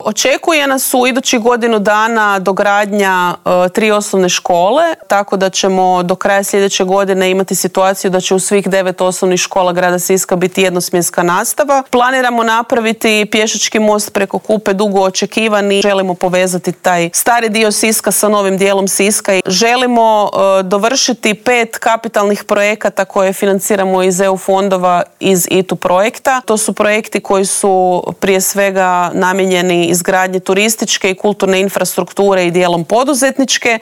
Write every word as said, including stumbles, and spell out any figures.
Očekuje nas u idućih godinu dana dogradnja e, tri osnovne škole, tako da ćemo do kraja sljedeće godine imati situaciju da će u svih devet osnovnih škola grada Siska biti jednosmjenska nastava. Planiramo napraviti pješački most preko Kupe, dugo očekivani. Želimo povezati taj stari dio Siska sa novim dijelom Siska i želimo e, dovršiti pet kapitalnih projekata koje financiramo iz E U fondova iz I T U projekta. To su projekti koji su prije svega namijenjeni izgradnji turističke i kulturne infrastrukture i dijelom poduzetničke.